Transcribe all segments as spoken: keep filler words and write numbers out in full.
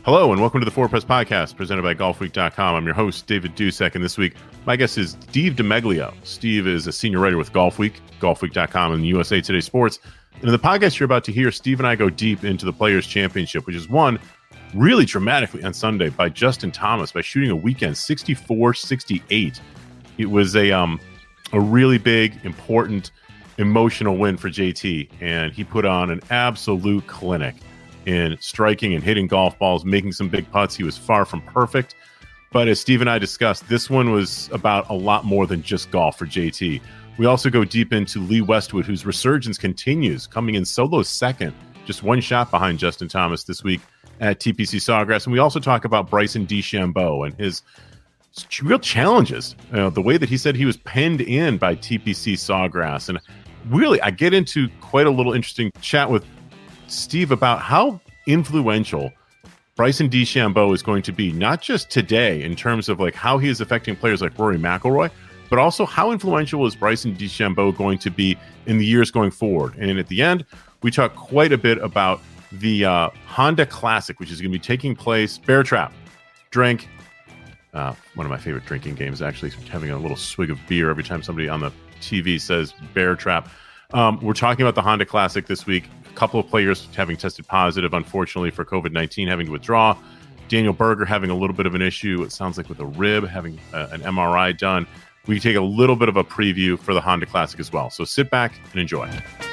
Hello and welcome to the Four Press Podcast presented by golf week dot com. I'm your host, David Dusek, and this week my guest is Steve DeMeglio. Steve is a senior writer with Golfweek, golf week dot com, and U S A Today Sports. And in the podcast you're about to hear, Steve and I go deep into the Players' Championship, which is won really dramatically on Sunday by Justin Thomas by shooting a weekend sixty-four sixty-eight. It was a um a really big, important, emotional win for J T, and he put on an absolute clinic in striking and hitting golf balls, making some big putts. He was far from perfect, but as Steve and I discussed, this one was about a lot more than just golf for J T. We also go deep into Lee Westwood, whose resurgence continues, coming in solo second, just one shot behind Justin Thomas this week at T P C Sawgrass. And we also talk about Bryson DeChambeau and his real challenges, you know, the way that he said he was penned in by T P C Sawgrass. And really, I get into quite a little interesting chat with Steve about how influential Bryson DeChambeau is going to be, not just today in terms of like how he is affecting players like Rory McIlroy, but also how influential is Bryson DeChambeau going to be in the years going forward. And at the end, we talk quite a bit about the uh, Honda Classic, which is going to be taking place. Bear Trap, drink. Uh, one of my favorite drinking games, actually, having a little swig of beer every time somebody on the T V says Bear Trap. Um, we're talking about the Honda Classic this week. A couple of players having tested positive, unfortunately, for COVID nineteen, having to withdraw. Daniel Berger having a little bit of an issue, it sounds like with a rib, having uh, an M R I done. We take a little bit of a preview for the Honda Classic as well. So sit back and enjoy.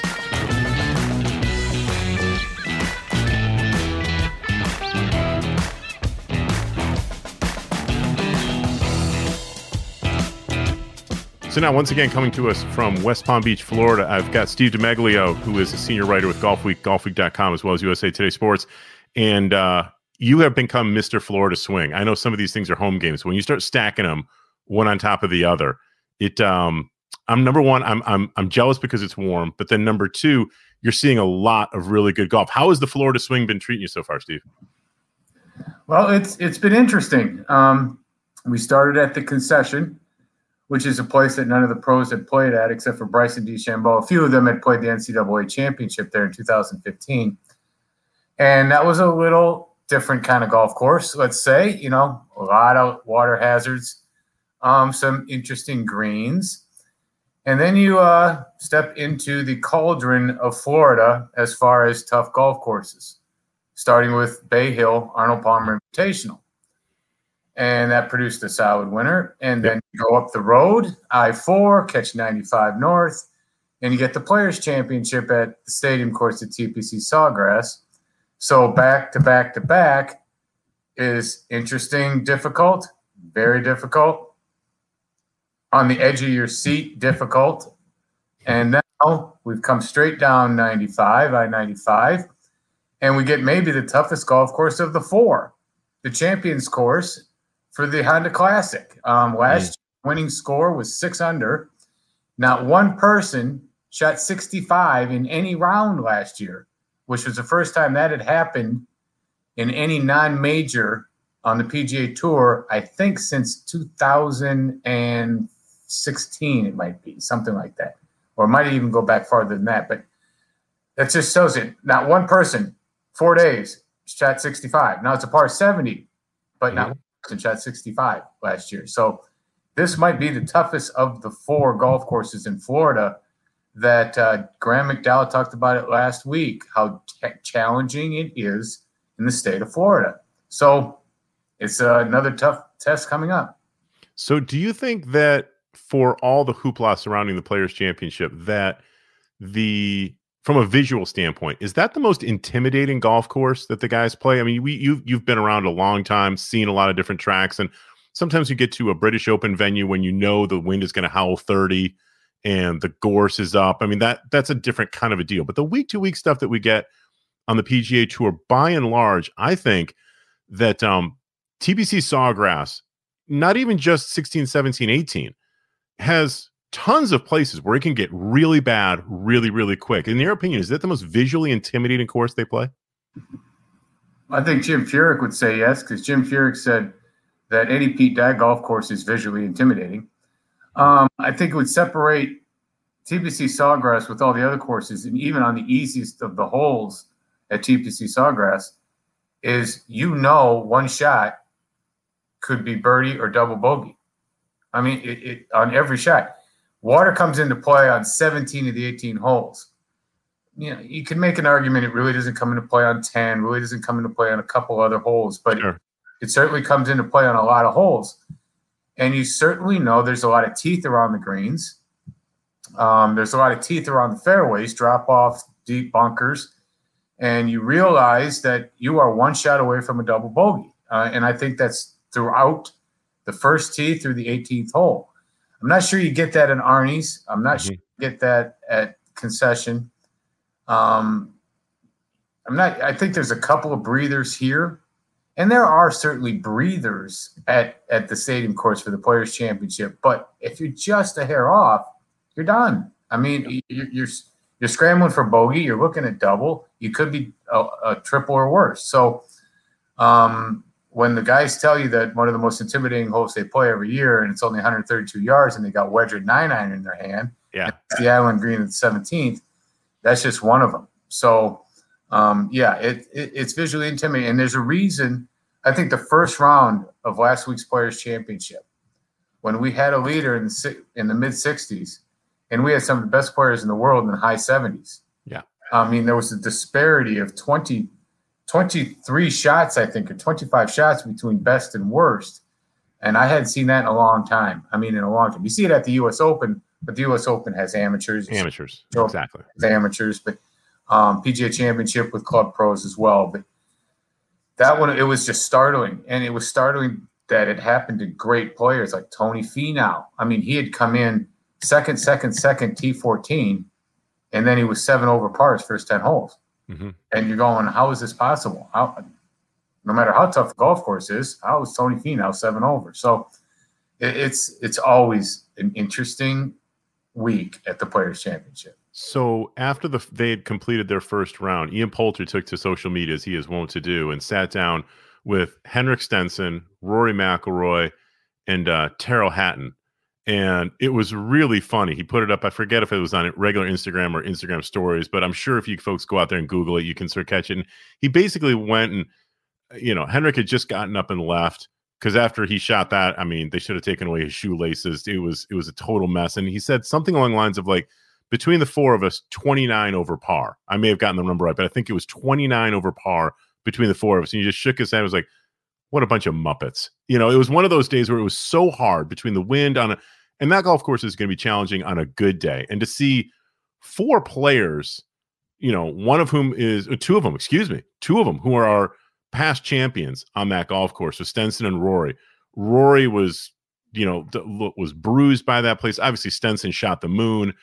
So now, once again, coming to us from West Palm Beach, Florida, I've got Steve DeMeglio, who is a senior writer with Golfweek, golf week dot com, as well as U S A Today Sports. And uh, you have become Mister Florida Swing. I know some of these things are home games. When you start stacking them one on top of the other, it. Um, I'm number one. I'm I'm I'm jealous because it's warm. But then number two, you're seeing a lot of really good golf. How has the Florida Swing been treating you so far, Steve? Well, it's it's been interesting. Um, we started at the Concession, which is a place that none of the pros had played at except for Bryson DeChambeau. A few of them had played the N C double A championship there in two thousand fifteen. And that was a little different kind of golf course, let's say. You know, a lot of water hazards, um, some interesting greens. And then you uh, step into the cauldron of Florida as far as tough golf courses, starting with Bay Hill, Arnold Palmer Invitational. And that produced a solid winner. And then you go up the road, I four, catch ninety-five North, and you get the Players' Championship at the stadium course at T P C Sawgrass. So back to back to back is interesting, difficult, very difficult. On the edge of your seat, difficult. And now we've come straight down ninety-five, I ninety-five, and we get maybe the toughest golf course of the four, the Champions Course, for the Honda Classic. Um, last mm. winning score was six under. Not one person shot sixty-five in any round last year, which was the first time that had happened in any non-major on the P G A Tour, I think since two thousand sixteen, it might be, something like that. Or it might even go back farther than that. But that just shows it. Not one person, four days, shot sixty-five. Now it's a par seventy, but mm. not and shot sixty-five last year. So this might be the toughest of the four golf courses in Florida that uh, Graham McDowell talked about it last week, how t- challenging it is in the state of Florida. So it's uh, another tough test coming up. So do you think that for all the hoopla surrounding the Players' Championship, that the from a visual standpoint, is that the most intimidating golf course that the guys play? I mean, we you've you've been around a long time, seen a lot of different tracks, and sometimes you get to a British Open venue when you know the wind is going to howl thirty and the gorse is up. I mean, that that's a different kind of a deal. But the week to week stuff that we get on the P G A Tour, by and large, I think that um, T P C Sawgrass, not even just sixteen, seventeen, eighteen, has tons of places where it can get really bad really, really quick. In your opinion, is that the most visually intimidating course they play? I think Jim Furyk would say yes, because Jim Furyk said that Eddie Pete Dye golf course is visually intimidating. Um, I think it would separate T P C Sawgrass with all the other courses, and even on the easiest of the holes at T P C Sawgrass, is, you know, one shot could be birdie or double bogey. I mean, it, it on every shot. Water comes into play on seventeen of the eighteen holes. You know, you can make an argument it really doesn't come into play on ten, really doesn't come into play on a couple other holes, but sure. it, it certainly comes into play on a lot of holes. And you certainly know there's a lot of teeth around the greens. Um, there's a lot of teeth around the fairways, drop off, deep bunkers. And you realize that you are one shot away from a double bogey. Uh, and I think that's throughout the first tee through the eighteenth hole. I'm not sure you get that in Arnie's. I'm not mm-hmm. sure you get that at Concession. Um, I'm not. I think there's a couple of breathers here, and there are certainly breathers at at the Stadium course for the Players Championship. But if you're just a hair off, you're done. I mean, you're you're, you're scrambling for bogey. You're looking at double. You could be a, a triple or worse. So, um, when the guys tell you that one of the most intimidating holes they play every year, and it's only one hundred thirty-two yards, and they got wedge at nine iron in their hand, yeah, it's the Island Green at the seventeenth. That's just one of them. So, um, yeah, it, it it's visually intimidating, and there's a reason. I think the first round of last week's Players Championship, when we had a leader in the in the mid sixties, and we had some of the best players in the world in the high seventies. Yeah, I mean, there was a disparity of twenty. twenty-three shots, I think, or twenty-five shots between best and worst. And I hadn't seen that in a long time. I mean, in a long time. You see it at the U S Open, but the U S Open has amateurs. Amateurs, so exactly. Amateurs, but um, P G A Championship with club pros as well. But that one, it was just startling. And it was startling that it happened to great players like Tony Finau. I mean, he had come in second, second, second, T fourteen, and then he was seven over par his first ten holes. Mm-hmm. And you're going, how is this possible? How, no matter how tough the golf course is, how is Tony Finau seven over? So it, it's it's always an interesting week at the Players Championship. So after the they had completed their first round, Ian Poulter took to social media, as he is wont to do, and sat down with Henrik Stenson, Rory McIlroy, and uh, Tyrrell Hatton. And it was really funny. He put it up. I forget if it was on regular Instagram or Instagram stories, but I'm sure if you folks go out there and Google it, you can sort of catch it. And he basically went and, you know, Henrik had just gotten up and left because after he shot that, I mean, they should have taken away his shoelaces. It was, it was a total mess. And he said something along the lines of like, between the four of us, twenty-nine over par. I may have gotten the number right, but I think it was twenty-nine over par between the four of us. And he just shook his head and was like, what a bunch of Muppets. You know, it was one of those days where it was so hard between the wind on a, and that golf course is going to be challenging on a good day. And to see four players, you know, one of whom is, uh, two of them, excuse me, two of them who are our past champions on that golf course, so Stenson and Rory. Rory was, you know, was bruised by that place. Obviously, Stenson shot the moon.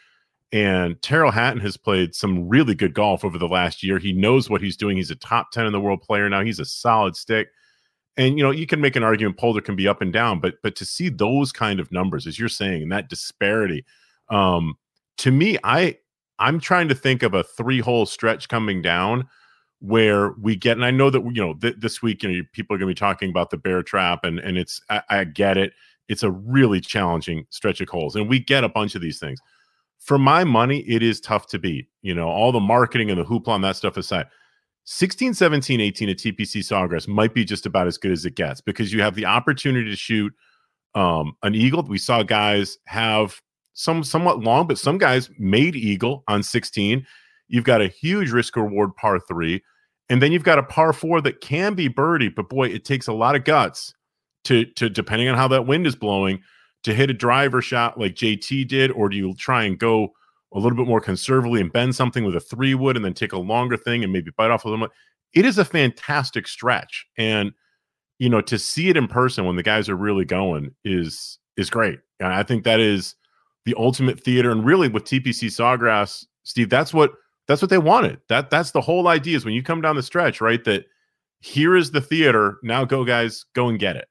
And Tyrrell Hatton has played some really good golf over the last year. He knows what he's doing. He's a top ten in the world player now. He's a solid stick. And, you know, you can make an argument Poulter can be up and down, but but to see those kind of numbers, as you're saying, and that disparity, um, to me, I, I'm trying to think of a three-hole stretch coming down where we get, and I know that, you know, th- this week, you know, people are going to be talking about the bear trap, and, and it's, I, I get it. It's a really challenging stretch of holes, and we get a bunch of these things. For my money, it is tough to beat. You know, all the marketing and the hoopla and that stuff aside. sixteen, seventeen, eighteen at T P C Sawgrass might be just about as good as it gets because you have the opportunity to shoot um, an eagle. We saw guys have some somewhat long, but some guys made eagle on sixteen. You've got a huge risk reward par three, and then you've got a par four that can be birdie, but boy, it takes a lot of guts to to depending on how that wind is blowing to hit a driver shot like J T did, or do you try and go a little bit more conservatively and bend something with a three wood and then take a longer thing and maybe bite off a little bit? It is a fantastic stretch. And, you know, to see it in person when the guys are really going is, is great. And I think that is the ultimate theater. And really with T P C Sawgrass, Steve, that's what, that's what they wanted. That that's the whole idea is when you come down the stretch, right? That here is the theater. Now go guys, go and get it.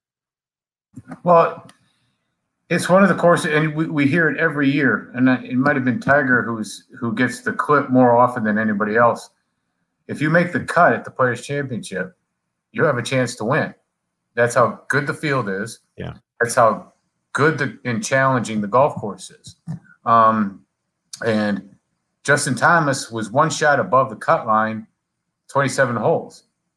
Well, it's one of the courses, and we, we hear it every year. And it might have been Tiger who's who gets the clip more often than anybody else. If you make the cut at the Players Championship, you have a chance to win. That's how good the field is. Yeah, that's how good the, and challenging the golf course is. Um, and Justin Thomas was one shot above the cut line, twenty-seven holes.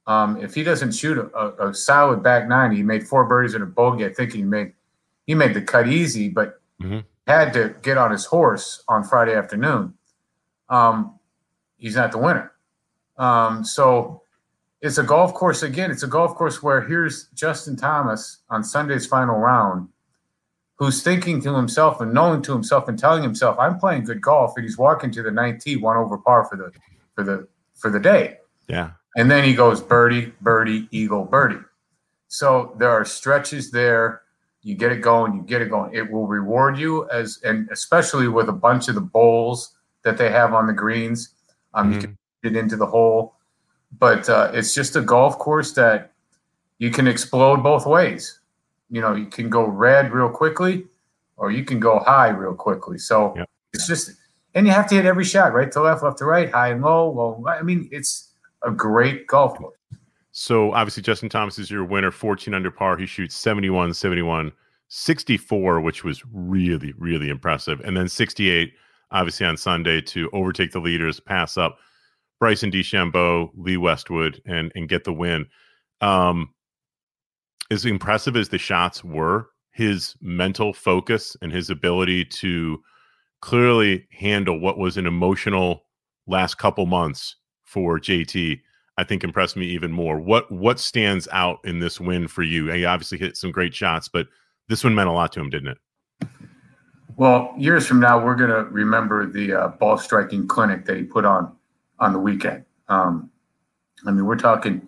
Um, if he doesn't shoot a, a, a solid back nine, he made four birdies and a bogey. I think he made he made the cut easy, but mm-hmm. had to get on his horse on Friday afternoon. Um, he's not the winner. Um, so it's a golf course again. It's a golf course where here's Justin Thomas on Sunday's final round, who's thinking to himself and knowing to himself and telling himself, "I'm playing good golf," and he's walking to the ninth tee, one over par for the for the for the day. Yeah. And then he goes birdie, birdie, eagle, birdie. So there are stretches there. You get it going, you get it going. It will reward you as, and especially with a bunch of the bowls that they have on the greens. Um, mm-hmm. You can get into the hole, but uh, it's just a golf course that you can explode both ways. You know, you can go red real quickly, or you can go high real quickly. So yep. It's just, and you have to hit every shot, right to left, left to right, high and low. Well, I mean, it's a great golf course. So obviously Justin Thomas is your winner, fourteen under par. He shoots seventy-one, seventy-one, sixty-four, which was really, really impressive. And then sixty-eight, obviously on Sunday to overtake the leaders, pass up Bryson DeChambeau, Lee Westwood, and and get the win. Um, as impressive as the shots were, his mental focus and his ability to clearly handle what was an emotional last couple months for J T, I think impressed me even more. What what stands out in this win for you? He obviously hit some great shots, but this one meant a lot to him, didn't it? Well, years from now, we're going to remember the uh, ball striking clinic that he put on on the weekend. Um, I mean, we're talking,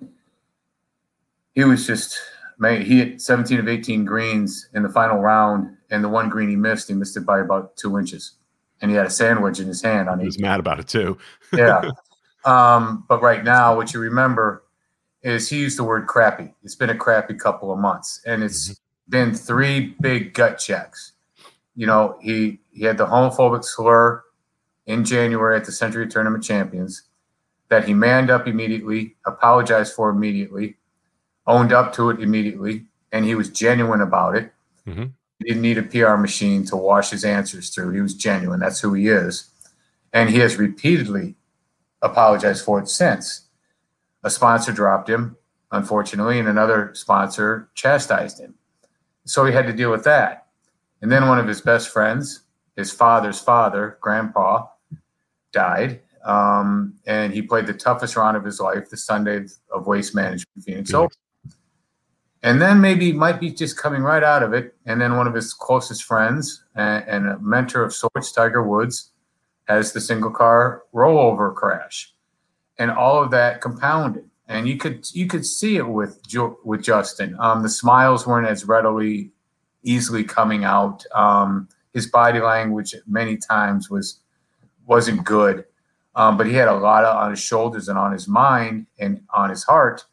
he was just, man, he hit seventeen of eighteen greens in the final round, and the one green he missed, he missed it by about two inches. And he had a sandwich in his hand. On he was mad about it, too. Yeah. Um, but right now, what you remember is he used the word crappy. It's been a crappy couple of months, and it's mm-hmm. been three big gut checks. You know, he, he had the homophobic slur in January at the Century Tournament Champions that he manned up immediately, apologized for immediately, owned up to it immediately, and he was genuine about it. Mm-hmm. He didn't need a P R machine to wash his answers through. He was genuine. That's who he is. And he has repeatedly apologized for it since. A sponsor dropped him, unfortunately, and another sponsor chastised him. So he had to deal with that. And then one of his best friends, his father's father, grandpa, died. Um, and he played the toughest round of his life, the Sunday of Waste Management Phoenix Open. And then maybe he might be just coming right out of it. And then one of his closest friends and, and a mentor of sorts, Tiger Woods, has the single car rollover crash, and all of that compounded. And you could you could see it with with Justin. Um, the smiles weren't as readily, easily coming out. Um, his body language many times was wasn't good, um, but he had a lot of on his shoulders and on his mind and on his heart.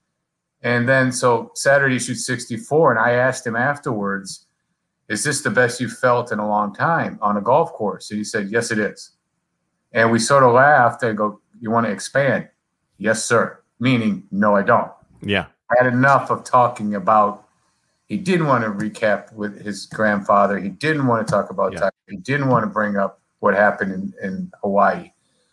And then so Saturday he shoots sixty-four, and I asked him afterwards, "Is this the best you've felt in a long time on a golf course?" And he said, "Yes, it is." And we sort of laughed and go, "You want to expand?" "Yes, sir." Meaning, no, I don't. Yeah. I had enough of talking about, he didn't want to recap with his grandfather. He didn't want to talk about yeah. Tiger. He didn't want to bring up what happened in, in Hawaii.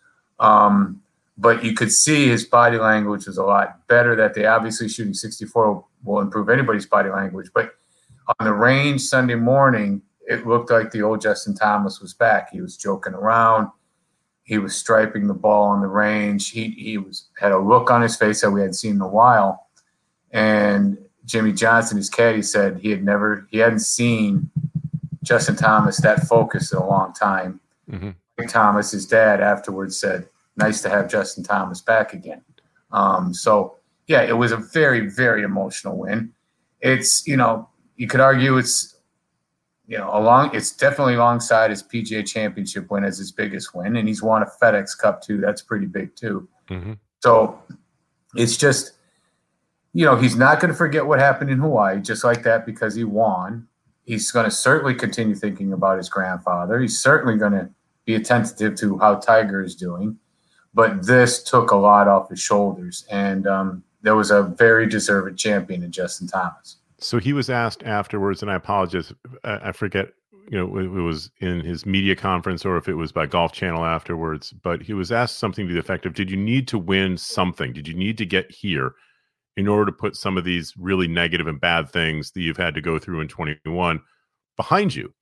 Um, but you could see his body language was a lot better. That day, obviously shooting sixty-four will improve anybody's body language. But on the range Sunday morning, it looked like the old Justin Thomas was back. He was joking around. He was striping the ball on the range. He he was had a look on his face that we hadn't seen in a while. And Jimmy Johnson, his caddy, said he had never he hadn't seen Justin Thomas that focused in a long time. Mm-hmm. Thomas, his dad, afterwards said, "Nice to have Justin Thomas back again." Um, so yeah, it was a very, very emotional win. It's, you know, you could argue it's, you know, along it's definitely alongside his P G A Championship win as his biggest win, and he's won a FedEx Cup too. That's pretty big too. Mm-hmm. So it's just, you know, he's not going to forget what happened in Hawaii just like that because he won. He's going to certainly continue thinking about his grandfather. He's certainly going to be attentive to how Tiger is doing, but this took a lot off his shoulders, and um, there was a very deserved champion in Justin Thomas. So he was asked afterwards, and I apologize, I forget, you know, it was in his media conference or if it was by Golf Channel afterwards, but he was asked something to the effect of, did you need to win something? Did you need to get here in order to put some of these really negative and bad things that you've had to go through in twenty-one behind you.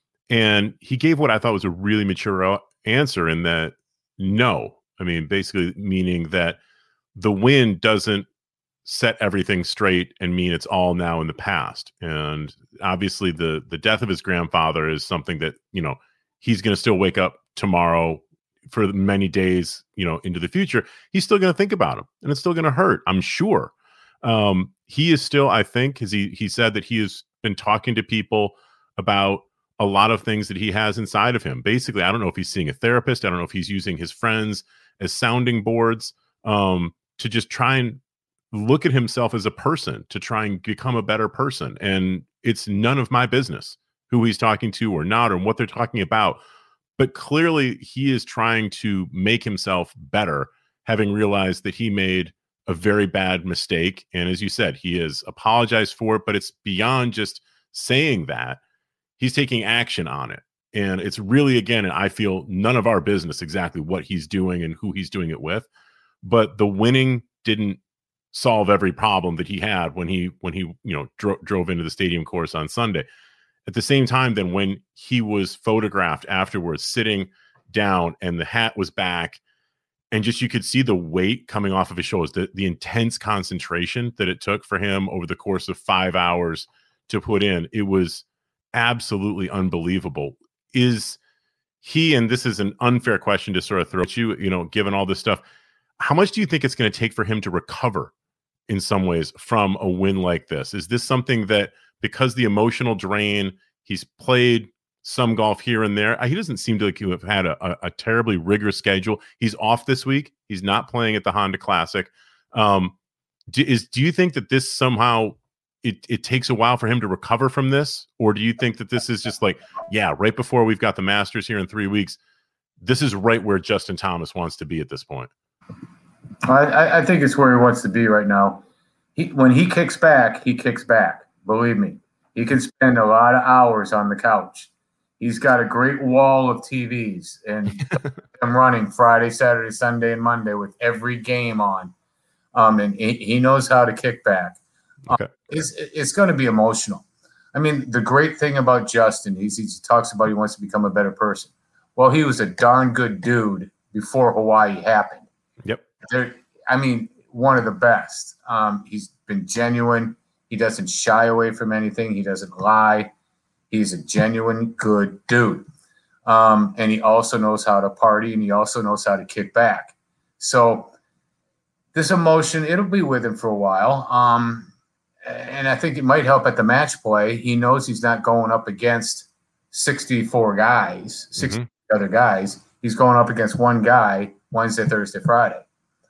And he gave what I thought was a really mature answer in that no. I mean, basically meaning that the win doesn't set everything straight and mean it's all now in the past. And obviously the the death of his grandfather is something that, you know, he's going to still wake up tomorrow for many days, you know, into the future. He's still going to think about him, and it's still going to hurt, I'm sure. Um, he is still, I think, because he, he said that he has been talking to people about a lot of things that he has inside of him. Basically, I don't know if he's seeing a therapist. I don't know if he's using his friends as sounding boards um, to just try and look at himself as a person, to try and become a better person. And it's none of my business who he's talking to or not, or what they're talking about. But clearly he is trying to make himself better, having realized that he made a very bad mistake. And as you said, he has apologized for it, but it's beyond just saying that. He's taking action on it. And it's really, again, and I feel none of our business exactly what he's doing and who he's doing it with. But the winning didn't solve every problem that he had when he when he you know dro- drove into the stadium course on Sunday. At the same time, then when he was photographed afterwards sitting down and the hat was back, and just you could see the weight coming off of his shoulders, the, the intense concentration that it took for him over the course of five hours to put in, it was absolutely unbelievable. Is he, and this is an unfair question to sort of throw at you, you know, given all this stuff, how much do you think it's going to take for him to recover in some ways from a win like this? Is this something that, because the emotional drain, he's played some golf here and there, he doesn't seem to like have had a, a, a terribly rigorous schedule. He's off this week. He's not playing at the Honda Classic. Um, do, is, do you think that this somehow, it, it takes a while for him to recover from this? Or do you think that this is just like, yeah, right before we've got the Masters here in three weeks, this is right where Justin Thomas wants to be at this point? I, I think it's where he wants to be right now. He, when he kicks back, he kicks back. Believe me, he can spend a lot of hours on the couch. He's got a great wall of T Vs, and I'm running Friday, Saturday, Sunday, and Monday with every game on. Um, and he, he knows how to kick back. Okay. Um, it's it's going to be emotional. I mean, the great thing about Justin, he's, he talks about he wants to become a better person. Well, he was a darn good dude before Hawaii happened. Yep. There, I mean, one of the best. Um, he's been genuine. He doesn't shy away from anything. He doesn't lie. He's a genuine good dude. Um, and he also knows how to party, and he also knows how to kick back. So this emotion, it'll be with him for a while. Um, and I think it might help at the match play. He knows he's not going up against sixty-four guys, sixty mm-hmm. other guys. He's going up against one guy Wednesday, Thursday, Friday.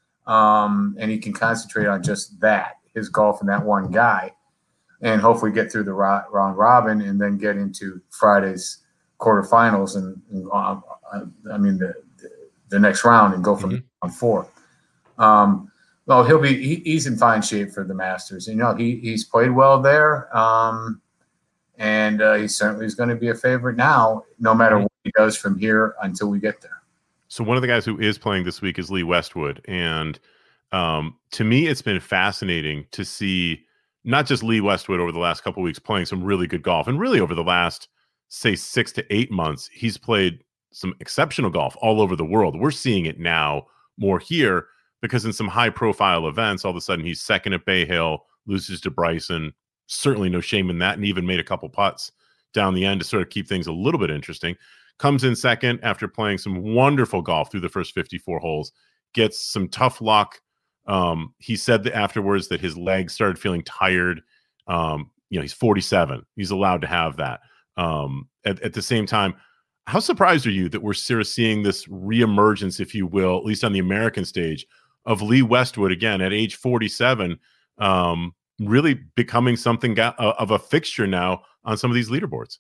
Um, and he can concentrate on just that, his golf and that one guy, and hopefully get through the round robin and then get into Friday's quarterfinals and, and uh, I mean the, the the next round and go from mm-hmm. round four. Um, well, he'll be he, he's in fine shape for the Masters. You know, he he's played well there, um, and uh, he certainly is going to be a favorite now, no matter what he does from here until we get there. So one of the guys who is playing this week is Lee Westwood. And um, to me, it's been fascinating to see not just Lee Westwood over the last couple of weeks playing some really good golf. And really over the last, say, six to eight months, he's played some exceptional golf all over the world. We're seeing it now more here because in some high-profile events, all of a sudden he's second at Bay Hill, loses to Bryson. Certainly no shame in that, and even made a couple putts down the end to sort of keep things a little bit interesting. Comes in second after playing some wonderful golf through the first fifty-four holes, gets some tough luck. Um, he said that afterwards that his legs started feeling tired. Um, you know, he's forty-seven. He's allowed to have that. Um, at, at the same time, how surprised are you that we're sort of seeing this reemergence, if you will, at least on the American stage, of Lee Westwood again at age forty-seven, um, really becoming something ga- of a fixture now on some of these leaderboards?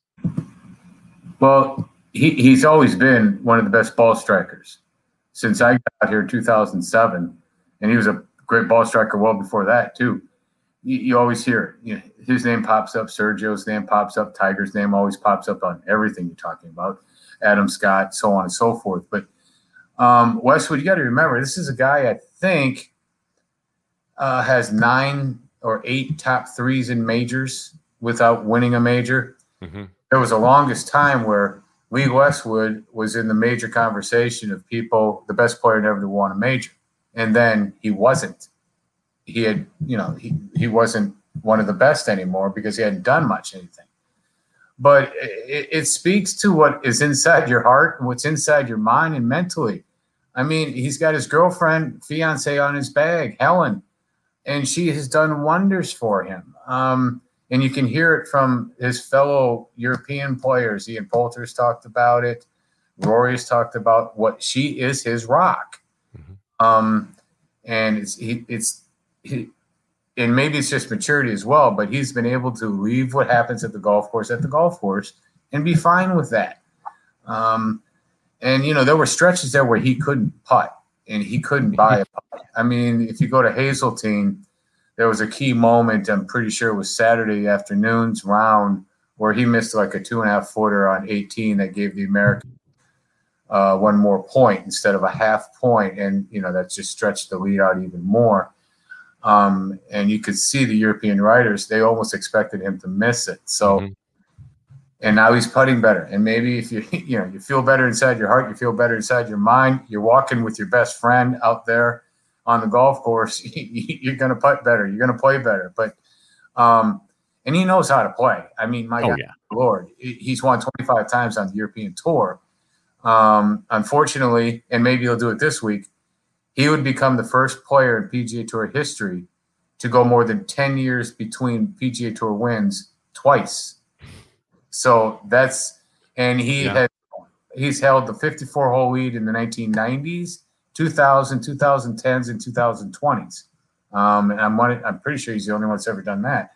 Well, He, he's always been one of the best ball strikers since I got here in two thousand seven, and he was a great ball striker well before that too. You, you always hear you know, his name pops up, Sergio's name pops up, Tiger's name always pops up on everything you're talking about, Adam Scott, so on and so forth. But um, Westwood, you got to remember, this is a guy I think uh, has nine or eight top threes in majors without winning a major. Mm-hmm. There was a longest time where Lee Westwood was in the major conversation of people, the best player never to won a major. And then he wasn't. He had, you know, he, he wasn't one of the best anymore because he hadn't done much anything. But it, it speaks to what is inside your heart and what's inside your mind and mentally. I mean, he's got his girlfriend, fiance on his bag, Helen, and she has done wonders for him. Um, and you can hear it from his fellow European players. Ian Poulter's talked about it. Rory's talked about what she is his rock. Mm-hmm. Um, and it's, he, it's, he, and maybe it's just maturity as well, but he's been able to leave what happens at the golf course at the golf course and be fine with that. Um, and, you know, there were stretches there where he couldn't putt and he couldn't buy a putt. I mean, if you go to Hazeltine, there was a key moment, I'm pretty sure it was Saturday afternoon's round, where he missed like a two and a half footer on eighteen that gave the American uh, one more point instead of a half point. And, you know, that just stretched the lead out even more. Um, and you could see the European writers, they almost expected him to miss it. So, mm-hmm. And now he's putting better. And maybe if you, you know, you feel better inside your heart, you feel better inside your mind, you're walking with your best friend out there on the golf course, you're going to putt better. You're going to play better. But, um, and he knows how to play. I mean, my oh, God, yeah. Lord, he's won twenty-five times on the European Tour. Um, unfortunately, and maybe he'll do it this week, he would become the first player in P G A Tour history to go more than ten years between P G A Tour wins twice. So that's, and he yeah. had, he's held the fifty-four hole lead in the nineteen nineties, two thousand, twenty tens, and twenty twenties. Um, and I'm one, I'm pretty sure he's the only one that's ever done that.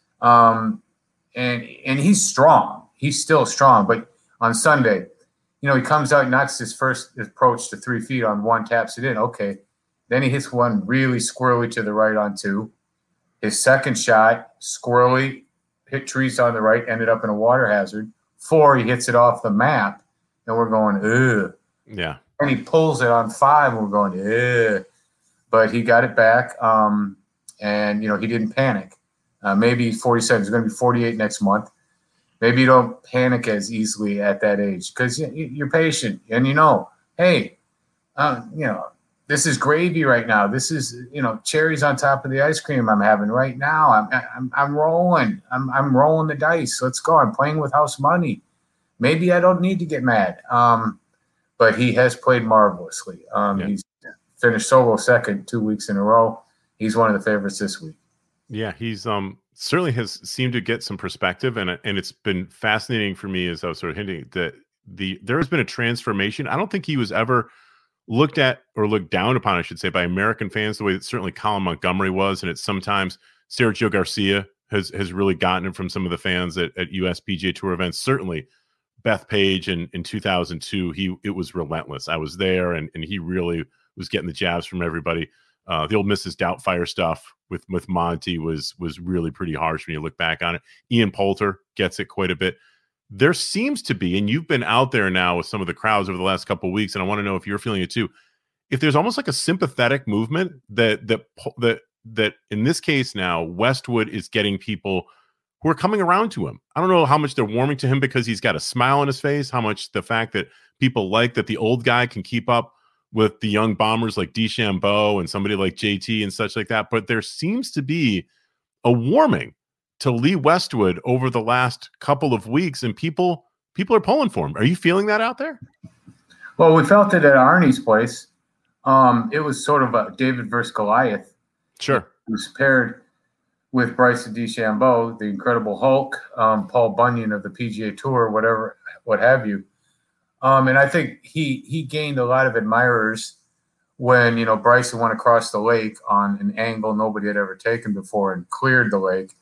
Um, and, and he's strong. He's still strong. But on Sunday, you know, he comes out, knocks his first approach to three feet on one, taps it in. Okay. Then he hits one really squirrely to the right on two. His second shot, squirrely, hit trees on the right, ended up in a water hazard. Four, he hits it off the map, and we're going, ugh. Yeah. And he pulls it on five, and we're going, ugh. But he got it back, um, and, you know, he didn't panic. Uh, maybe forty-seven. He's going to be forty-eight next month. Maybe you don't panic as easily at that age because you're patient and you know, hey, uh, you know, this is gravy right now. This is, you know, cherries on top of the ice cream I'm having right now. I'm I'm, I'm rolling. I'm I'm rolling the dice. Let's go. I'm playing with house money. Maybe I don't need to get mad. Um, but he has played marvelously. Um, yeah. He's finished solo second two weeks in a row. He's one of the favorites this week. Yeah, he's um certainly has seemed to get some perspective, and and it's been fascinating for me, as I was sort of hinting, that the there has been a transformation. I don't think he was ever looked at or looked down upon, I should say, by American fans the way that certainly Colin Montgomery was, and it's sometimes Sergio Garcia has has really gotten it from some of the fans at, at U S P G A Tour events. Certainly Beth Page in, in two thousand two, he it was relentless. I was there, and and he really was getting the jabs from everybody. Uh, the old Missus Doubtfire stuff with with Monty was was really pretty harsh when you look back on it. Ian Poulter gets it quite a bit. There seems to be, and you've been out there now with some of the crowds over the last couple of weeks, and I want to know if you're feeling it too. If there's almost like a sympathetic movement that that that that in this case now Westwood is getting people who are coming around to him. I don't know how much they're warming to him because he's got a smile on his face, how much the fact that people like that the old guy can keep up with the young bombers like DeChambeau and somebody like J T and such like that. But there seems to be a warming to Lee Westwood over the last couple of weeks, and people people are pulling for him. Are you feeling that out there? Well, we felt it at Arnie's place. Um, it was sort of a David versus Goliath. Sure. He was paired with Bryson DeChambeau, the Incredible Hulk, um, Paul Bunyan of the P G A Tour, whatever, what have you. Um, and I think he he gained a lot of admirers when, you know, Bryson went across the lake on an angle nobody had ever taken before and cleared the lake.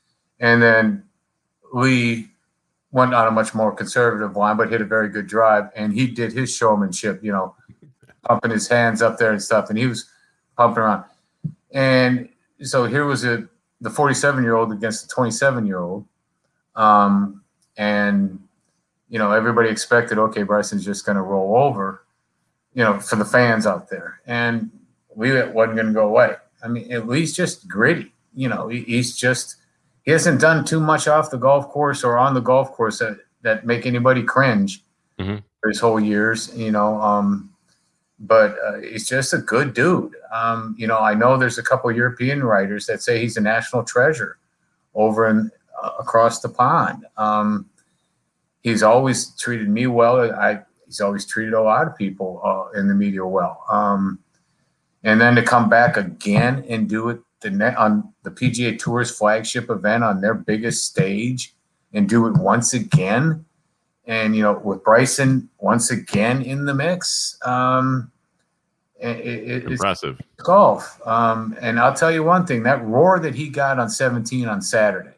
And then Lee went on a much more conservative line, but hit a very good drive. And he did his showmanship, you know, pumping his hands up there and stuff. And he was pumping around. And so here was a the forty-seven-year-old against the twenty-seven-year-old. Um, and you know, everybody expected, okay, Bryson's just going to roll over, you know, for the fans out there. And Lee wasn't going to go away. I mean, he's just gritty. You know, he, he's just he hasn't done too much off the golf course or on the golf course that, that make anybody cringe mm-hmm. for his whole years. You know, um, but uh, he's just a good dude. Um, you know, I know there's a couple of European writers that say he's a national treasure over in uh, across the pond. Um, he's always treated me well. I he's always treated a lot of people uh, in the media well. Um, and then to come back again and do it the net on the P G A Tour's flagship event on their biggest stage and do it once again. And, you know, with Bryson once again in the mix, um, it, it, impressive it's golf. Um, and I'll tell you one thing, that roar that he got on seventeen on Saturday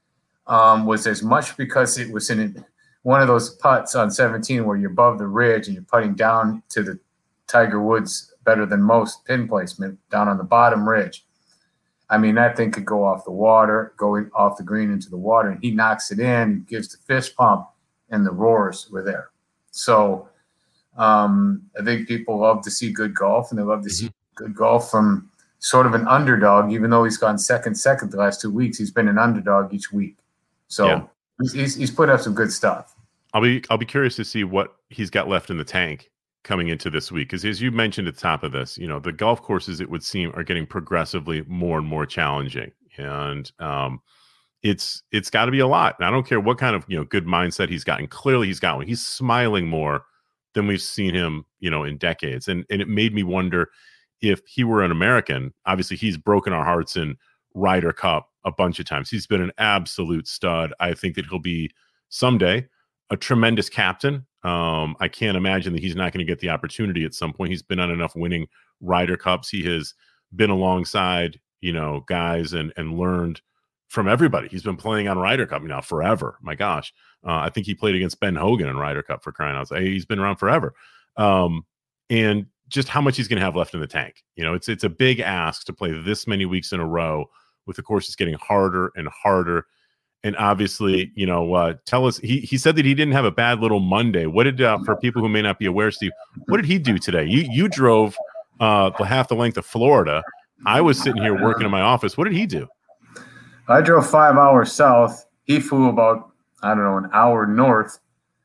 um, was as much because it was in one of those putts on seventeen where you're above the ridge and you're putting down to the Tiger Woods better than most pin placement down on the bottom ridge. I mean, that thing could go off the water, going off the green into the water, and he knocks it in, he gives the fist pump, and the roars were there. So um, I think people love to see good golf, and they love to see good golf from sort of an underdog, even though he's gone second, second the last two weeks. He's been an underdog each week. So yeah. he's, he's, he's put up some good stuff. I'll be I'll be curious to see what he's got left in the tank coming into this week, because as you mentioned at the top of this, you know, the golf courses, it would seem, are getting progressively more and more challenging, and um, it's it's got to be a lot. And I don't care what kind of, you know, good mindset he's gotten. Clearly, he's got one. He's smiling more than we've seen him, you know, in decades, and and it made me wonder if he were an American. Obviously, he's broken our hearts in Ryder Cup a bunch of times. He's been an absolute stud. I think that he'll be someday a tremendous captain. Um, I can't imagine that he's not going to get the opportunity at some point. He's been on enough winning Ryder Cups. He has been alongside, you know, guys and and learned from everybody. He's been playing on Ryder Cup now forever. My gosh. Uh, I think he played against Ben Hogan in Ryder Cup, for crying out loud. He's been around forever. Um, and just how much he's going to have left in the tank. You know, it's it's a big ask to play this many weeks in a row with the courses getting harder and harder. And obviously, you know, uh, tell us, he, he said that he didn't have a bad little Monday. What did, uh, for people who may not be aware, Steve, what did he do today? You you drove uh, the half the length of Florida. I was sitting here working in my office. What did he do? I drove five hours south. He flew about, I don't know, an hour north.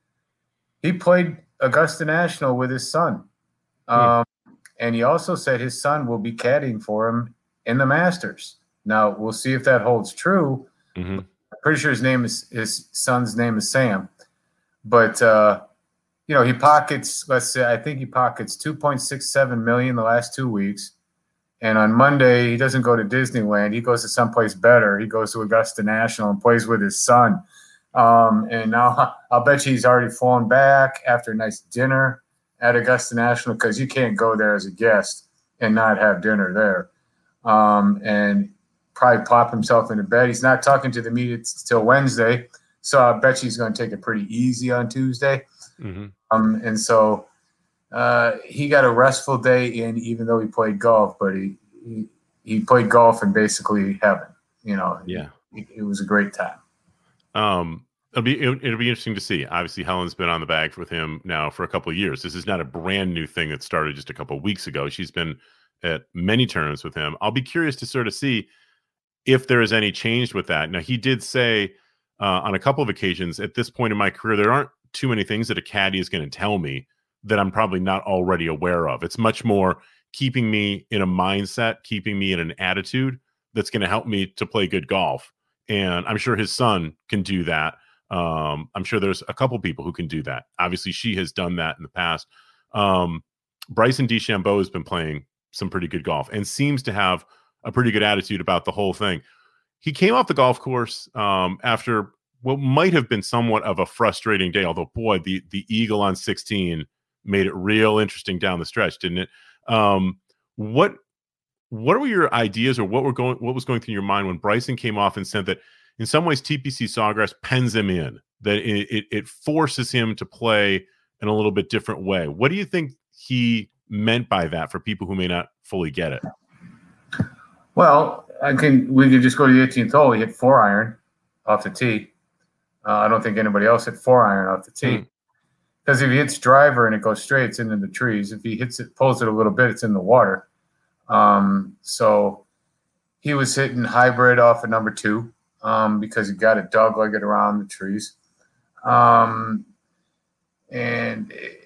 He played Augusta National with his son. Um, hmm. And he also said his son will be caddying for him in the Masters. Now, we'll see if that holds true. Mm-hmm. Pretty sure his name is his son's name is Sam, but uh, you know, he pockets. Let's say I think he pockets two point six seven million the last two weeks, and on Monday he doesn't go to Disneyland. He goes to someplace better. He goes to Augusta National and plays with his son. Um, and now I'll bet you he's already flown back after a nice dinner at Augusta National, because you can't go there as a guest and not have dinner there. Um, and probably plop himself into bed. He's not talking to the media till Wednesday, so I bet you he's going to take it pretty easy on Tuesday. Mm-hmm. Um, and so uh, he got a restful day in, even though he played golf, but he he, he played golf in basically heaven. You know, yeah, it, it was a great time. Um, it'll be it'll, it'll be interesting to see. Obviously, Helen's been on the bag with him now for a couple of years. This is not a brand new thing that started just a couple of weeks ago. She's been at many tournaments with him. I'll be curious to sort of see if there is any change with that. Now, he did say uh, on a couple of occasions, at this point in my career, there aren't too many things that a caddy is going to tell me that I'm probably not already aware of. It's much more keeping me in a mindset, keeping me in an attitude that's going to help me to play good golf. And I'm sure his son can do that. Um, I'm sure there's a couple people who can do that. Obviously, she has done that in the past. Um, Bryson DeChambeau has been playing some pretty good golf and seems to have a pretty good attitude about the whole thing. He came off the golf course um, after what might have been somewhat of a frustrating day, although, boy, the the eagle on sixteen made it real interesting down the stretch, didn't it? Um, what what were your ideas, or what were going what was going through your mind when Bryson came off and said that in some ways T P C Sawgrass pens him in, that it, it, it forces him to play in a little bit different way? What do you think he meant by that for people who may not fully get it? Well, I can. We could just go to the eighteenth hole. He hit four iron off the tee. Uh, I don't think anybody else hit four iron off the tee. Because mm. if he hits driver and it goes straight, it's into the trees. If he hits it, pulls it a little bit, it's in the water. Um, so he was hitting hybrid off of number two um, because he got it dog-legged around the trees. Um, and it,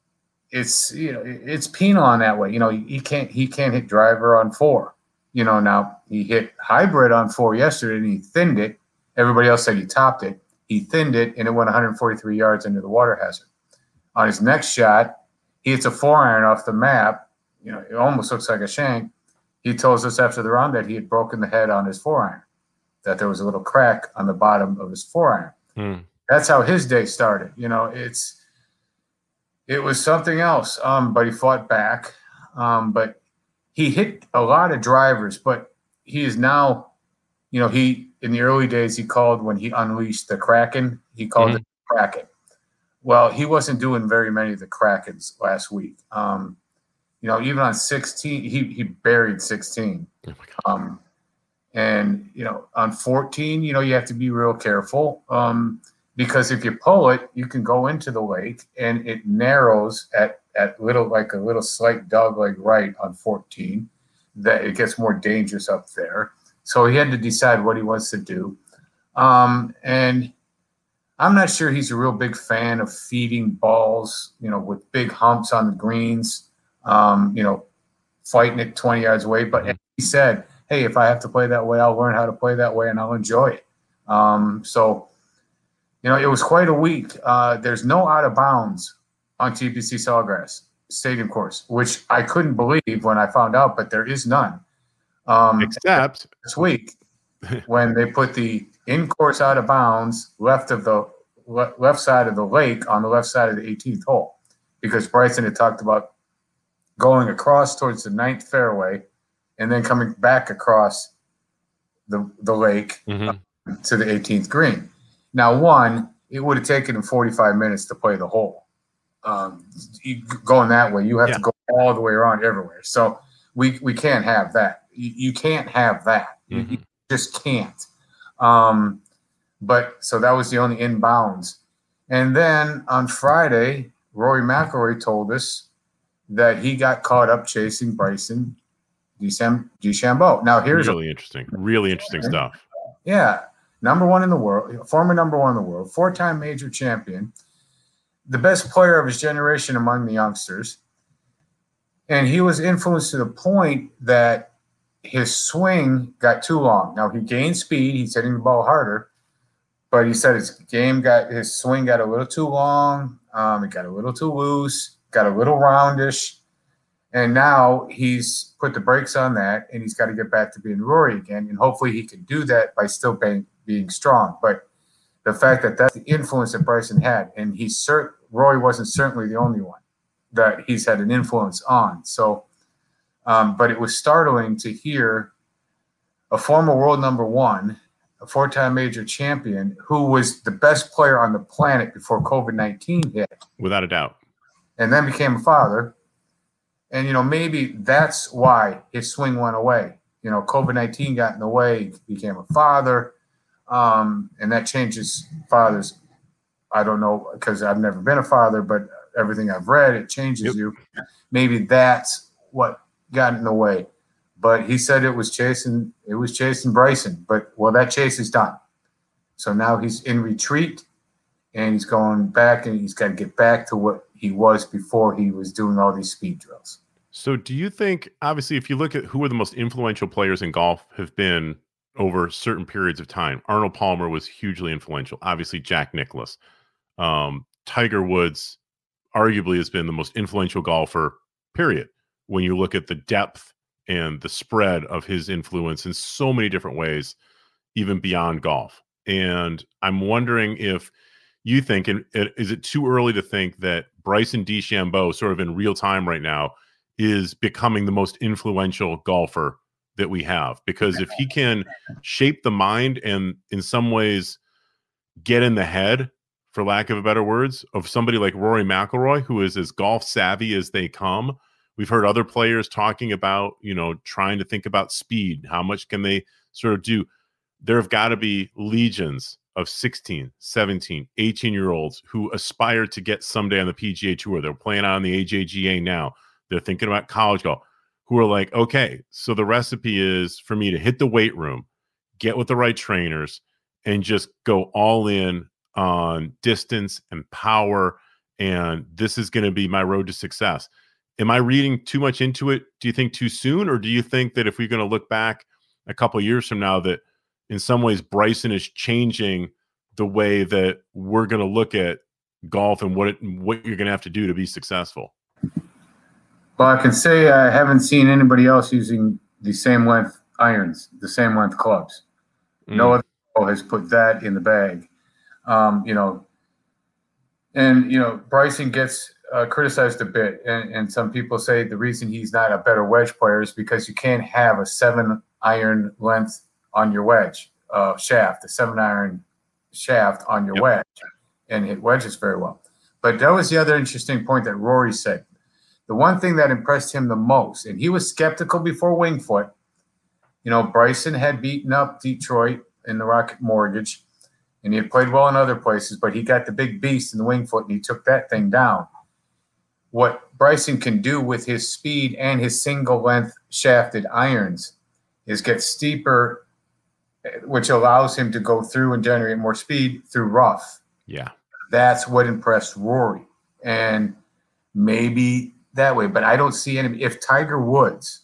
it's, you know, it's penal on that way. You know, he can't, he can't hit driver on four. You know, now he hit hybrid on four yesterday and he thinned it. Everybody else said he topped it. He thinned it and it went one hundred forty-three yards into the water hazard. On his next shot, he hits a four iron off the map. You know, it almost looks like a shank. He tells us after the round that he had broken the head on his four iron, that there was a little crack on the bottom of his four iron. Hmm. That's how his day started. You know, it's it was something else. Um, but he fought back. Um, but he hit a lot of drivers, but he is now, you know, he in the early days he called when he unleashed the Kraken, he called Mm-hmm. it Kraken. Well, he wasn't doing very many of the Krakens last week. Um, you know, even on sixteen, he he buried sixteen. Oh my God. Um, and you know, on fourteen, you know, you have to be real careful um, because if you pull it, you can go into the lake, and it narrows at at little like a little slight dogleg right on fourteen. That it gets more dangerous up there. So he had to decide what he wants to do, um, and I'm not sure he's a real big fan of feeding balls, you know, with big humps on the greens, um, you know, fighting it twenty yards away. But he said, hey, if I have to play that way, I'll learn how to play that way and I'll enjoy it. Um, so, you know, it was quite a week. Uh, there's no out of bounds on T P C Sawgrass Stadium course, which I couldn't believe when I found out, but there is none. Um, Except this week when they put the in-course out of bounds left of the le- left side of the lake on the left side of the eighteenth hole, because Bryson had talked about going across towards the ninth fairway and then coming back across the the lake mm-hmm. uh, to the eighteenth green. Now, one, it would have taken him forty-five minutes to play the hole. Um, you, going that way, you have Yeah. to go all the way around everywhere. So we we can't have that. You, you can't have that. Mm-hmm. You, you just can't. Um, but so that was the only inbounds. And then on Friday, Rory McIlroy told us that he got caught up chasing Bryson DeCham- DeChambeau. Now here's really a, interesting, really interesting stuff. Yeah, number one in the world, former number one in the world, four-time major champion, the best player of his generation among the youngsters. And he was influenced to the point that his swing got too long. Now he gained speed; he's hitting the ball harder, but he said his game got his swing got a little too long. Um, it got a little too loose, got a little roundish, and now he's put the brakes on that, and he's got to get back to being Rory again. And hopefully, he can do that by still being being strong. But the fact that that's the influence that Bryson had, and he's cert- Rory wasn't certainly the only one that he's had an influence on. So. Um, but it was startling to hear a former world number one, a four-time major champion, who was the best player on the planet before COVID nineteen hit. Without a doubt. And then became a father. And, you know, maybe that's why his swing went away. You know, COVID nineteen got in the way, he became a father, um, and that changes fathers. I don't know, because I've never been a father, but everything I've read, it changes Yep. you. Maybe that's what got in the way. But he said it was chasing it was chasing Bryson. But well, that chase is done. So now he's in retreat and he's going back, and he's got to get back to what he was before he was doing all these speed drills. So do you think, obviously, if you look at who are the most influential players in golf have been over certain periods of time, Arnold Palmer was hugely influential. Obviously, Jack Nicklaus. Um, Tiger Woods arguably has been the most influential golfer, period, when you look at the depth and the spread of his influence in so many different ways, even beyond golf. And I'm wondering if you think, and is it too early to think that Bryson DeChambeau, sort of in real time right now, is becoming the most influential golfer that we have? Because if he can shape the mind and in some ways get in the head, for lack of better words, of somebody like Rory McIlroy, who is as golf savvy as they come. We've heard other players talking about, you know, trying to think about speed. How much can they sort of do? There have got to be legions of sixteen, seventeen, eighteen-year-olds who aspire to get someday on the P G A Tour. They're playing on the A J G A now. They're thinking about college golf. who are like, okay, so the recipe is for me to hit the weight room, get with the right trainers, and just go all in on distance and power. And this is going to be my road to success. Am I reading too much into it? Do you think too soon? Or do you think that if we're going to look back a couple of years from now, that in some ways Bryson is changing the way that we're going to look at golf and what it, what you're going to have to do to be successful? Well, I can say I haven't seen anybody else using the same length irons, the same length clubs. Mm. No other pro has put that in the bag. Um, you know, and, you know, Bryson gets uh, criticized a bit. And, and some people say the reason he's not a better wedge player is because you can't have a seven iron length on your wedge uh, shaft, a seven iron shaft on your yep. wedge, and hit wedges very well. But that was the other interesting point that Rory said. The one thing that impressed him the most, and he was skeptical before Winged Foot, you know, Bryson had beaten up Detroit in the Rocket Mortgage, and he had played well in other places, but he got the big beast in the Winged Foot, and he took that thing down. What Bryson can do with his speed and his single-length shafted irons is get steeper, which allows him to go through and generate more speed through rough. Yeah. That's what impressed Rory. And maybe that way, but I don't see any. If Tiger Woods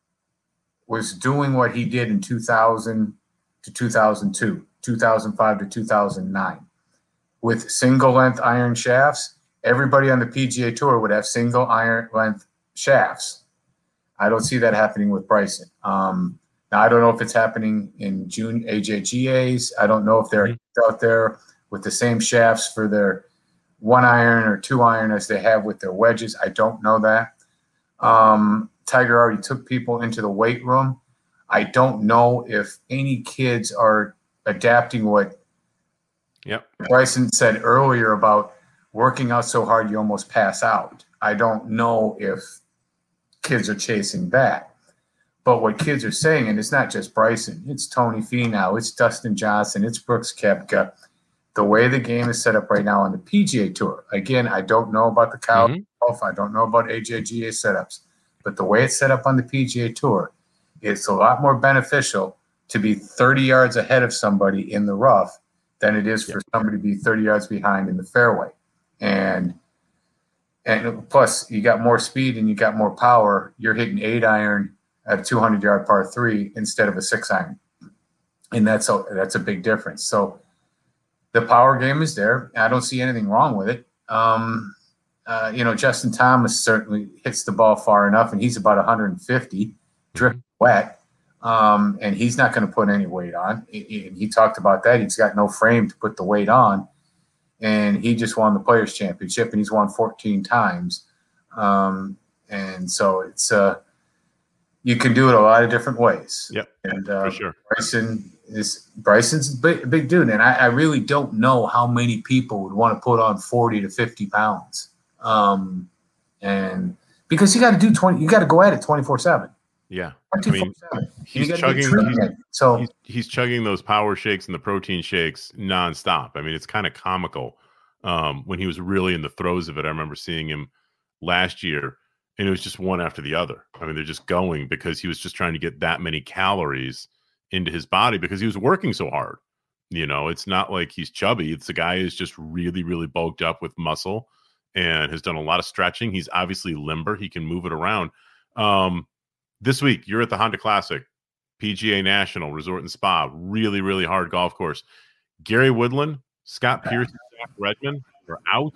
was doing what he did in two thousand to two thousand two, two thousand five to two thousand nine, with single length iron shafts, everybody on the P G A Tour would have single iron length shafts. I don't see that happening with Bryson. Um, now, I don't know if it's happening in June A J G As. I don't know if they're mm-hmm. out there with the same shafts for their one iron or two iron as they have with their wedges. I don't know that. Um, Tiger already took people into the weight room. I don't know if any kids are adapting what yep. Bryson said earlier about working out so hard you almost pass out. I don't know if kids are chasing that. But what kids are saying, and it's not just Bryson, it's Tony Finau, it's Dustin Johnson, it's Brooks Koepka. The way the game is set up right now on the P G A Tour, again, I don't know about the college mm-hmm. golf, I don't know about A J G A setups, but the way it's set up on the P G A Tour, it's a lot more beneficial to be thirty yards ahead of somebody in the rough than it is for yep. somebody to be thirty yards behind in the fairway. And and plus, you got more speed and you got more power. You're hitting eight iron at a two hundred yard par three instead of a six iron, and that's a that's a big difference. So the power game is there. I don't see anything wrong with it. Um, uh, you know, Justin Thomas certainly hits the ball far enough, and he's about one hundred fifty, dripping wet, um, and he's not going to put any weight on. He, he talked about that. He's got no frame to put the weight on, and he just won the Players' Championship, and he's won fourteen times. Um, and so it's uh, you can do it a lot of different ways. Yep, and uh, for sure. Bryson is Bryson's a big, big dude, and I, I really don't know how many people would want to put on forty to fifty pounds. Um, and because you got to do twenty, you got to go at it twenty four seven. Yeah, I mean, he's chugging. He's, so he's, he's chugging those power shakes and the protein shakes nonstop. I mean, it's kind of comical. Um, when he was really in the throes of it, I remember seeing him last year, and it was just one after the other. I mean, they're just going because he was just trying to get that many calories into his body because he was working so hard. You know, it's not like he's chubby. It's the guy who's just really, really bulked up with muscle and has done a lot of stretching. He's obviously limber. He can move it around. Um, this week, you're at the Honda Classic, P G A National Resort and Spa. Really, really hard golf course. Gary Woodland, Scott Pierce, Zach Redmond are out.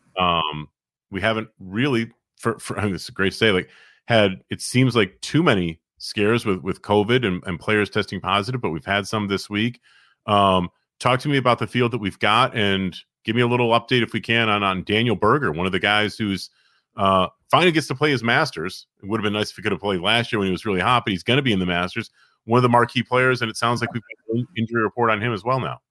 Um, we haven't really, for, for I mean, it's great to say, like, had, it seems like too many scares with, with COVID and, and players testing positive, but we've had some this week. Um, talk to me about the field that we've got and give me a little update if we can on, on Daniel Berger, one of the guys who's uh, finally gets to play his Masters. It would have been nice if he could have played last year when he was really hot, but he's going to be in the Masters, one of the marquee players, and it sounds like we've got an injury report on him as well now.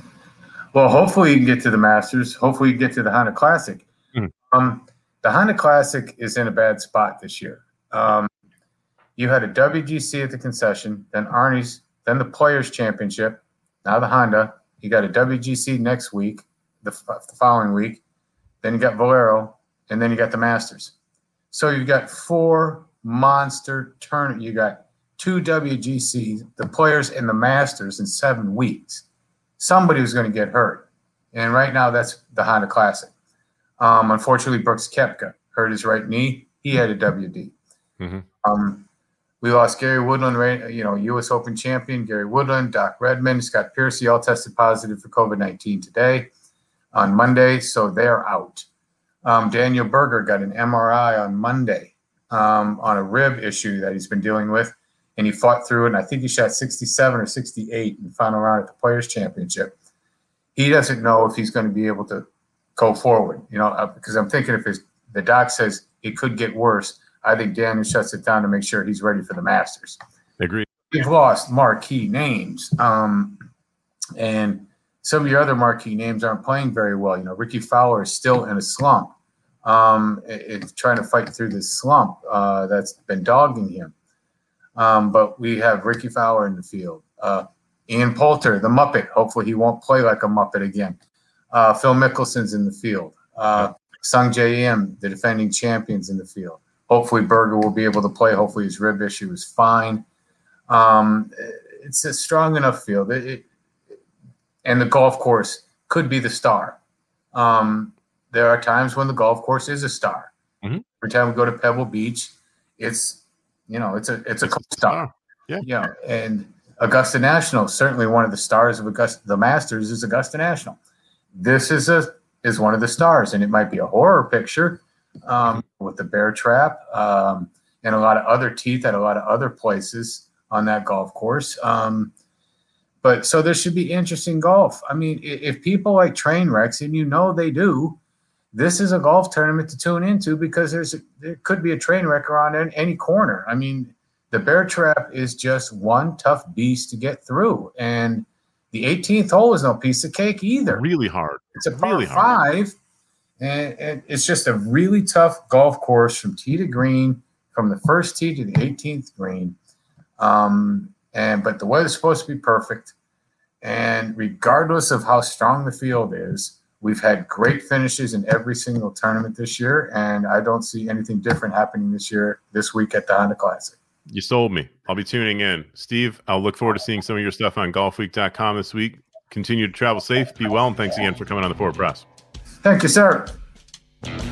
Well, hopefully you can get to the Masters. Hopefully you can get to the Honda Classic. Mm-hmm. Um, the Honda Classic is in a bad spot this year. Um, you had a W G C at the concession, then Arnie's, then the Players' Championship, now the Honda. You got a W G C next week, the, the following week. Then you got Valero, and then you got the Masters. So you've got four monster tournament. You got two W G Cs, the Players and the Masters in seven weeks. Somebody was going to get hurt. And right now, that's the Honda Classic. Um, unfortunately, Brooks Koepka hurt his right knee. He had a W D. Mm-hmm. Um, we lost Gary Woodland, right? You know, U S Open champion Gary Woodland, Doc Redman, Scott Piercy, all tested positive for COVID nineteen today on Monday, so they're out. Um, Daniel Berger got an M R I on Monday um, on a rib issue that he's been dealing with, and he fought through it, and I think he shot sixty-seven or sixty-eight in the final round at the Players' Championship. He doesn't know if he's going to be able to go forward, you know, uh, because I'm thinking if his, the doc says it could get worse, I think Daniel shuts it down to make sure he's ready for the Masters. Agreed. We've lost marquee names, um, and some of your other marquee names aren't playing very well. You know, Ricky Fowler is still in a slump. Um, it, it, trying to fight through this slump uh, that's been dogging him. Um, but we have Ricky Fowler in the field. Uh, Ian Poulter, the Muppet. Hopefully he won't play like a Muppet again. Uh, Phil Mickelson's in the field. Uh, Sung J M, the defending champions, in the field. Hopefully Berger will be able to play. Hopefully his rib issue is fine. Um, it's a strong enough field. It, it, and the golf course could be the star. Um, there are times when the golf course is a star. Mm-hmm. Every time we go to Pebble Beach, it's, you know, it's a it's a It's a star. star. Yeah. Yeah, and Augusta National, certainly one of the stars of Augusta, the Masters is Augusta National. This is a is one of the stars, and it might be a horror picture um, with the bear trap um, and a lot of other teeth at a lot of other places on that golf course. Um, but so there should be interesting golf. I mean, if, if people like train wrecks, and you know they do, this is a golf tournament to tune into because there's a, there could be a train wreck around any, any corner. I mean, the bear trap is just one tough beast to get through, and the eighteenth hole is no piece of cake either. Really hard. It's a par really hard. five, and, and it's just a really tough golf course from tee to green, from the first tee to the eighteenth green. Um, and but the weather's supposed to be perfect, and regardless of how strong the field is, we've had great finishes in every single tournament this year, and I don't see anything different happening this year, this week at the Honda Classic. You sold me. I'll be tuning in. Steve, I'll look forward to seeing some of your stuff on golf week dot com this week. Continue to travel safe, be well, and thanks again for coming on the Forward Press. Thank you, sir.